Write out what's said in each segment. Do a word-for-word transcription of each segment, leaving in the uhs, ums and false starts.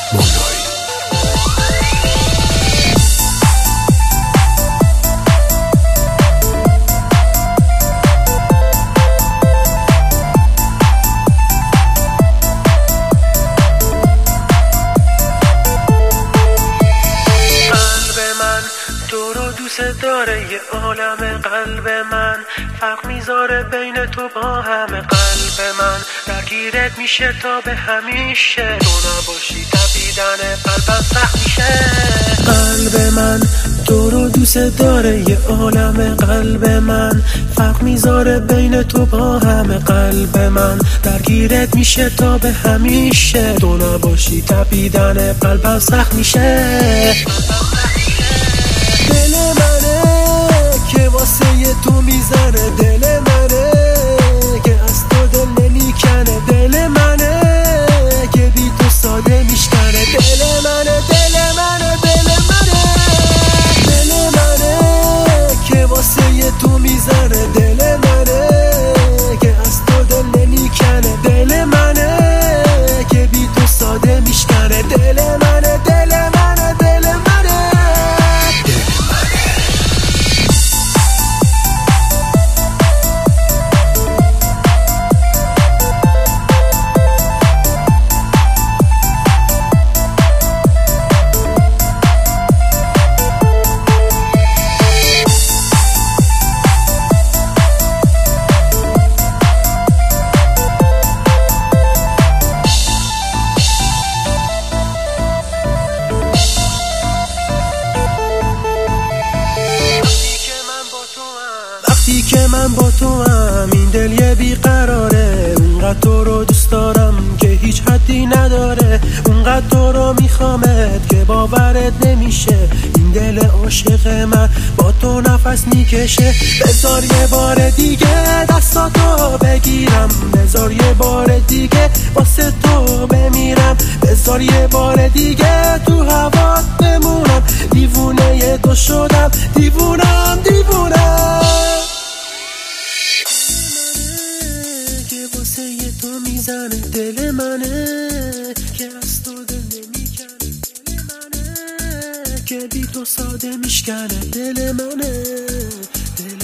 مولایی. تو رو دوست داره یه عالم، قلب من فرق میذاره بین تو با همه. قلب من درگیرت میشه تا به همیشه، تو نباشی تپیدن قلبم سخت میشه. قلب من تو رو دوست داره یه عالم، قلب من فرق میذاره بین تو با همه. قلب من درگیرت میشه تا به همیشه، تو نباشی تپیدن قلبم سخت میشه. دل منه که واسه تو میزنه، دل منه که از تو دل نمیکنه، دل منه که بی تو ساده میشکنه. دل منه دل منه دل منه دل منه که واسه تو میزنه، دل منه که از تو دل نمیکنه، دل منه که بی تو ساده میشکنه. دل منه دل منه دل منه وقتی که من با تو هم، این دل یه بیقراره. اونقدر تو رو دوست دارم که هیچ حدی نداره، اونقدر تو رو میخوامت که باورت نمیشه. این دل عاشق من با تو نفس میکشه. بذار یه بار دیگه دستاتو بگیرم، بذار یه بار دیگه واسه تو بمیرم، بذار یه بار دیگه تو هوات بمونم. دیوونه تو شدم، دیوونم دیوونم. تو میزنه دل منه که از تو دل نمیکنه، دل منه که بی تو ساده میشکنه، دل منه دل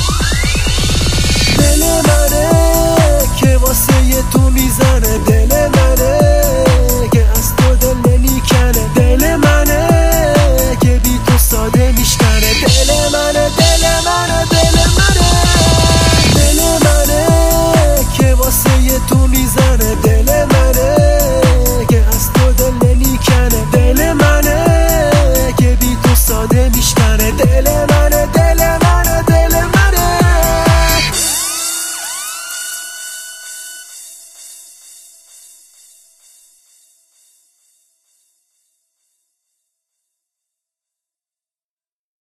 منه دل منه که واسه تو میزنه، دل